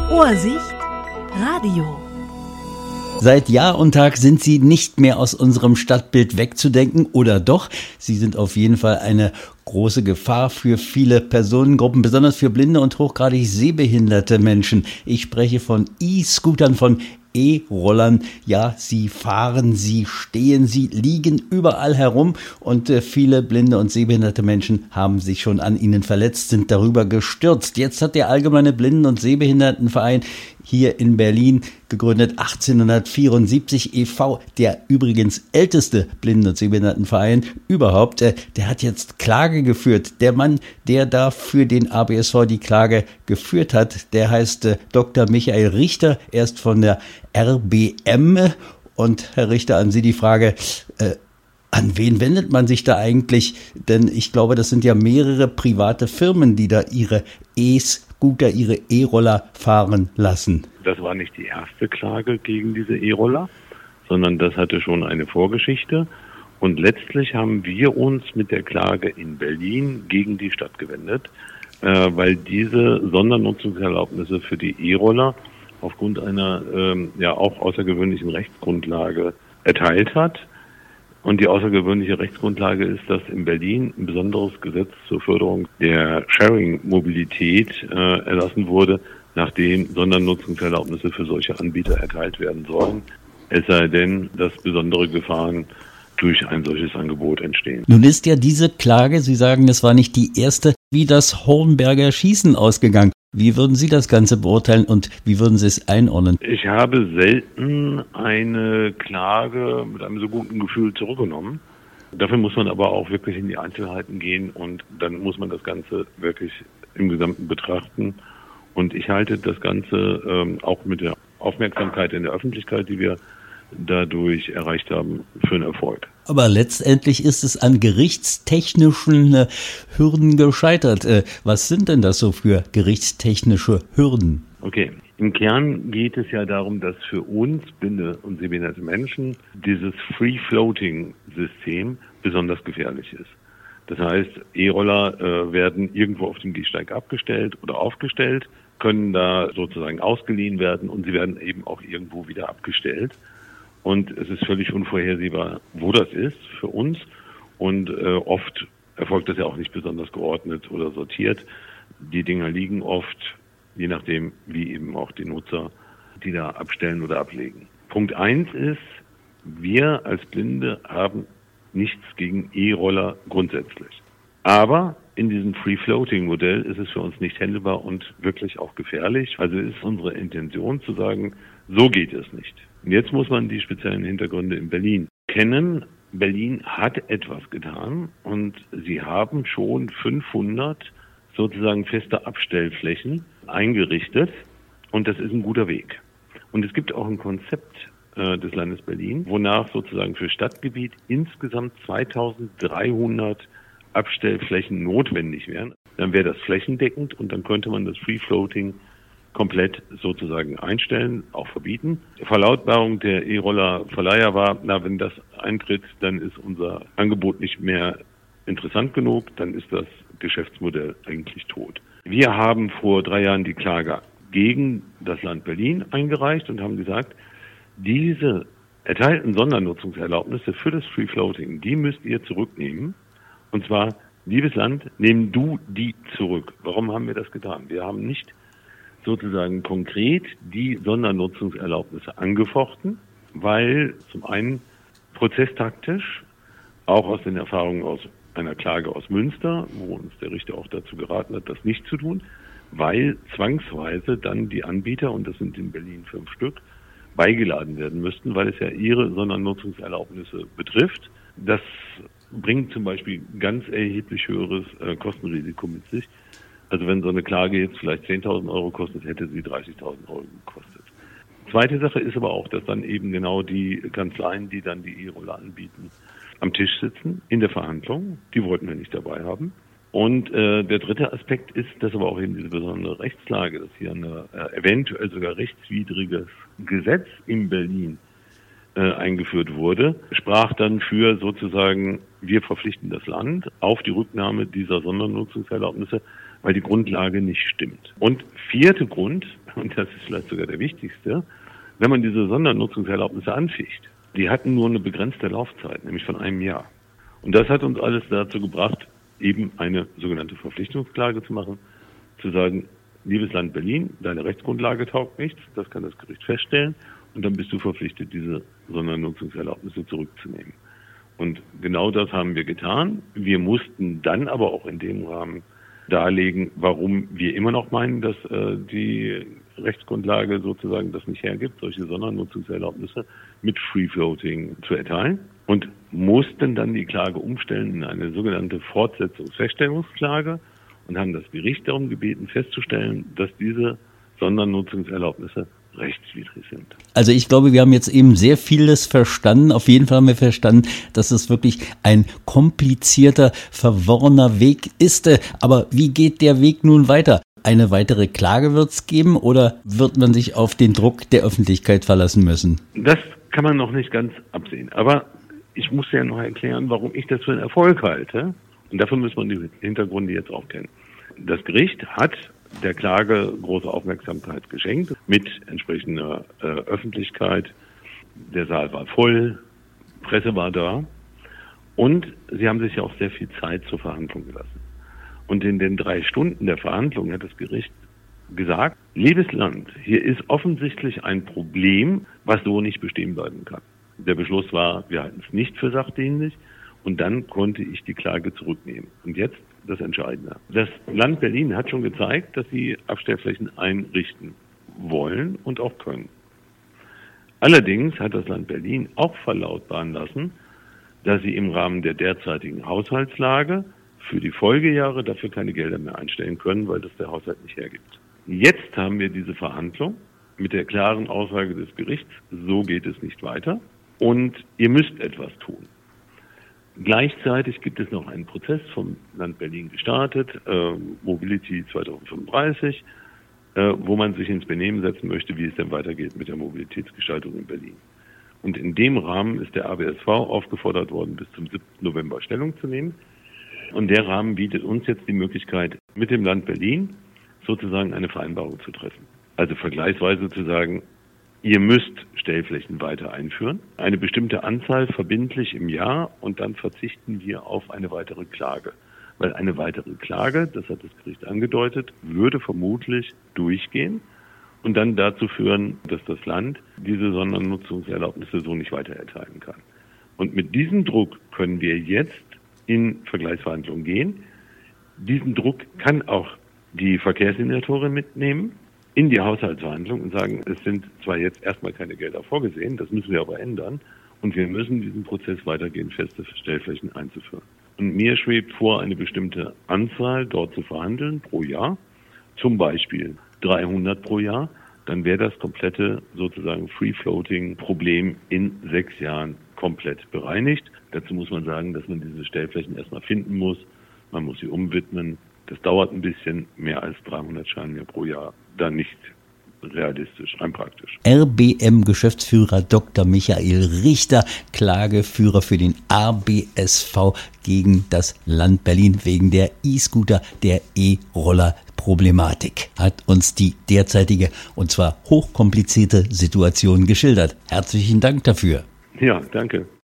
Ohrsicht Radio. Seit Jahr und Tag sind sie nicht mehr aus unserem Stadtbild wegzudenken, oder doch? Sie sind auf jeden Fall eine große Gefahr für viele Personengruppen, besonders für blinde und hochgradig sehbehinderte Menschen. Ich spreche von E-Scootern, von E-Rollern. Ja, sie fahren, sie stehen, sie liegen überall herum und viele blinde und sehbehinderte Menschen haben sich schon an ihnen verletzt, sind darüber gestürzt. Jetzt hat der Allgemeine Blinden- und Sehbehindertenverein hier in Berlin gegründet, 1874 e.V., der übrigens älteste Blinden- und Sehbehindertenverein überhaupt, der hat jetzt Klage geführt. Der Mann, der da für den ABSV die Klage geführt hat, der heißt Dr. Michael Richter, er ist von der RBM. Und Herr Richter, an Sie die Frage, an wen wendet man sich da eigentlich? Denn ich glaube, das sind ja mehrere private Firmen, die da ihre E-Scooter, ihre E-Roller fahren lassen. Das war nicht die erste Klage gegen diese E-Roller, sondern das hatte schon eine Vorgeschichte. Und letztlich haben wir uns mit der Klage in Berlin gegen die Stadt gewendet, weil diese Sondernutzungserlaubnisse für die E-Roller aufgrund einer auch außergewöhnlichen Rechtsgrundlage erteilt hat. Und die außergewöhnliche Rechtsgrundlage ist, dass in Berlin ein besonderes Gesetz zur Förderung der Sharing-Mobilität erlassen wurde, nachdem Sondernutzungserlaubnisse für solche Anbieter erteilt werden sollen. Es sei denn, dass besondere Gefahren durch ein solches Angebot entstehen. Nun ist ja diese Klage, Sie sagen, es war nicht die erste, wie das Hornberger Schießen ausgegangen. Wie würden Sie das Ganze beurteilen und wie würden Sie es einordnen? Ich habe selten eine Klage mit einem so guten Gefühl zurückgenommen. Dafür muss man aber auch wirklich in die Einzelheiten gehen und dann muss man das Ganze wirklich im Gesamten betrachten. Und ich halte das Ganze auch mit der Aufmerksamkeit in der Öffentlichkeit, die wir dadurch erreicht haben, für einen Erfolg. Aber letztendlich ist es an gerichtstechnischen Hürden gescheitert. Was sind denn das so für gerichtstechnische Hürden? Okay, im Kern geht es ja darum, dass für uns blinde und sehbehinderte Menschen dieses Free-Floating-System besonders gefährlich ist. Das heißt, E-Roller werden irgendwo auf dem Gehsteig abgestellt oder aufgestellt, können da sozusagen ausgeliehen werden und sie werden eben auch irgendwo wieder abgestellt. Und es ist völlig unvorhersehbar, wo das ist für uns. Und oft erfolgt das ja auch nicht besonders geordnet oder sortiert. Die Dinger liegen oft, je nachdem, wie eben auch die Nutzer die da abstellen oder ablegen. Punkt 1 ist, wir als Blinde haben nichts gegen E-Roller grundsätzlich. Aber in diesem Free-Floating-Modell ist es für uns nicht handelbar und wirklich auch gefährlich. Also ist unsere Intention zu sagen, so geht es nicht. Und jetzt muss man die speziellen Hintergründe in Berlin kennen. Berlin hat etwas getan und sie haben schon 500 sozusagen feste Abstellflächen eingerichtet und das ist ein guter Weg. Und es gibt auch ein Konzept des Landes Berlin, wonach sozusagen für Stadtgebiet insgesamt 2300 Abstellflächen notwendig wären. Dann wäre das flächendeckend und dann könnte man das Free Floating komplett sozusagen einstellen, auch verbieten. Verlautbarung der E-Roller-Verleiher war, wenn das eintritt, dann ist unser Angebot nicht mehr interessant genug, dann ist das Geschäftsmodell eigentlich tot. Wir haben vor 3 Jahren die Klage gegen das Land Berlin eingereicht und haben gesagt, diese erteilten Sondernutzungserlaubnisse für das Free Floating, die müsst ihr zurücknehmen. Und zwar, liebes Land, nehmen du die zurück. Warum haben wir das getan? Wir haben nicht sozusagen konkret die Sondernutzungserlaubnisse angefochten, weil zum einen prozesstaktisch, auch aus den Erfahrungen aus einer Klage aus Münster, wo uns der Richter auch dazu geraten hat, das nicht zu tun, weil zwangsweise dann die Anbieter, und das sind in Berlin 5 Stück, beigeladen werden müssten, weil es ja ihre Sondernutzungserlaubnisse betrifft. Das bringt zum Beispiel ganz erheblich höheres Kostenrisiko mit sich. Also wenn so eine Klage jetzt vielleicht 10.000 Euro kostet, hätte sie 30.000 Euro gekostet. Zweite Sache ist aber auch, dass dann eben genau die Kanzleien, die dann die E-Roller anbieten, am Tisch sitzen in der Verhandlung. Die wollten wir nicht dabei haben. Und der dritte Aspekt ist, dass aber auch eben diese besondere Rechtslage, dass hier ein eventuell sogar rechtswidriges Gesetz in Berlin eingeführt wurde, sprach dann für sozusagen, wir verpflichten das Land auf die Rücknahme dieser Sondernutzungserlaubnisse, weil die Grundlage nicht stimmt. Und vierter Grund, und das ist vielleicht sogar der wichtigste, wenn man diese Sondernutzungserlaubnisse anficht. Die hatten nur eine begrenzte Laufzeit, nämlich von einem Jahr. Und das hat uns alles dazu gebracht, eben eine sogenannte Verpflichtungsklage zu machen, zu sagen, liebes Land Berlin, deine Rechtsgrundlage taugt nichts, das kann das Gericht feststellen, und dann bist du verpflichtet, diese Sondernutzungserlaubnisse zurückzunehmen. Und genau das haben wir getan. Wir mussten dann aber auch in dem Rahmen darlegen, warum wir immer noch meinen, dass die Rechtsgrundlage sozusagen das nicht hergibt, solche Sondernutzungserlaubnisse mit Free Floating zu erteilen, und mussten dann die Klage umstellen in eine sogenannte Fortsetzungsfeststellungsklage und haben das Gericht darum gebeten, festzustellen, dass diese Sondernutzungserlaubnisse rechtswidrig sind. Also ich glaube, wir haben jetzt eben sehr vieles verstanden. Auf jeden Fall haben wir verstanden, dass es wirklich ein komplizierter, verworrener Weg ist. Aber wie geht der Weg nun weiter? Eine weitere Klage wird es geben oder wird man sich auf den Druck der Öffentlichkeit verlassen müssen? Das kann man noch nicht ganz absehen. Aber ich muss ja noch erklären, warum ich das für einen Erfolg halte. Und dafür muss man die Hintergründe jetzt auch kennen. Das Gericht hat der Klage große Aufmerksamkeit geschenkt, mit entsprechender Öffentlichkeit. Der Saal war voll, Presse war da und sie haben sich ja auch sehr viel Zeit zur Verhandlung gelassen. Und in den 3 Stunden der Verhandlung hat das Gericht gesagt, liebes Land, hier ist offensichtlich ein Problem, was so nicht bestehen bleiben kann. Der Beschluss war, wir halten es nicht für sachdienlich, und dann konnte ich die Klage zurücknehmen. Und jetzt das Entscheidende. Das Land Berlin hat schon gezeigt, dass sie Abstellflächen einrichten wollen und auch können. Allerdings hat das Land Berlin auch verlautbaren lassen, dass sie im Rahmen der derzeitigen Haushaltslage für die Folgejahre dafür keine Gelder mehr einstellen können, weil das der Haushalt nicht hergibt. Jetzt haben wir diese Verhandlung mit der klaren Aussage des Gerichts, so geht es nicht weiter und ihr müsst etwas tun. Gleichzeitig gibt es noch einen Prozess vom Land Berlin gestartet, Mobility 2035, wo man sich ins Benehmen setzen möchte, wie es denn weitergeht mit der Mobilitätsgestaltung in Berlin. Und in dem Rahmen ist der ABSV aufgefordert worden, bis zum 7. November Stellung zu nehmen. Und der Rahmen bietet uns jetzt die Möglichkeit, mit dem Land Berlin sozusagen eine Vereinbarung zu treffen. Also vergleichsweise zu sagen, ihr müsst Stellflächen weiter einführen, eine bestimmte Anzahl verbindlich im Jahr, und dann verzichten wir auf eine weitere Klage. Weil eine weitere Klage, das hat das Gericht angedeutet, würde vermutlich durchgehen und dann dazu führen, dass das Land diese Sondernutzungserlaubnisse so nicht weiter erteilen kann. Und mit diesem Druck können wir jetzt in Vergleichsverhandlungen gehen. Diesen Druck kann auch die Verkehrssenatorin mitnehmen in die Haushaltsverhandlung und sagen, es sind zwar jetzt erstmal keine Gelder vorgesehen, das müssen wir aber ändern, und wir müssen diesen Prozess weitergehen, feste Stellflächen einzuführen. Und mir schwebt vor, eine bestimmte Anzahl dort zu verhandeln pro Jahr, zum Beispiel 300 pro Jahr, dann wäre das komplette sozusagen Free-Floating-Problem in 6 Jahren komplett bereinigt. Dazu muss man sagen, dass man diese Stellflächen erstmal finden muss, man muss sie umwidmen. Das dauert ein bisschen, mehr als 300 scheinen mir pro Jahr dann nicht realistisch, rein praktisch. RBM-Geschäftsführer Dr. Michael Richter, Klageführer für den ABSV gegen das Land Berlin wegen der E-Scooter, der E-Roller-Problematik, hat uns die derzeitige und zwar hochkomplizierte Situation geschildert. Herzlichen Dank dafür. Ja, danke.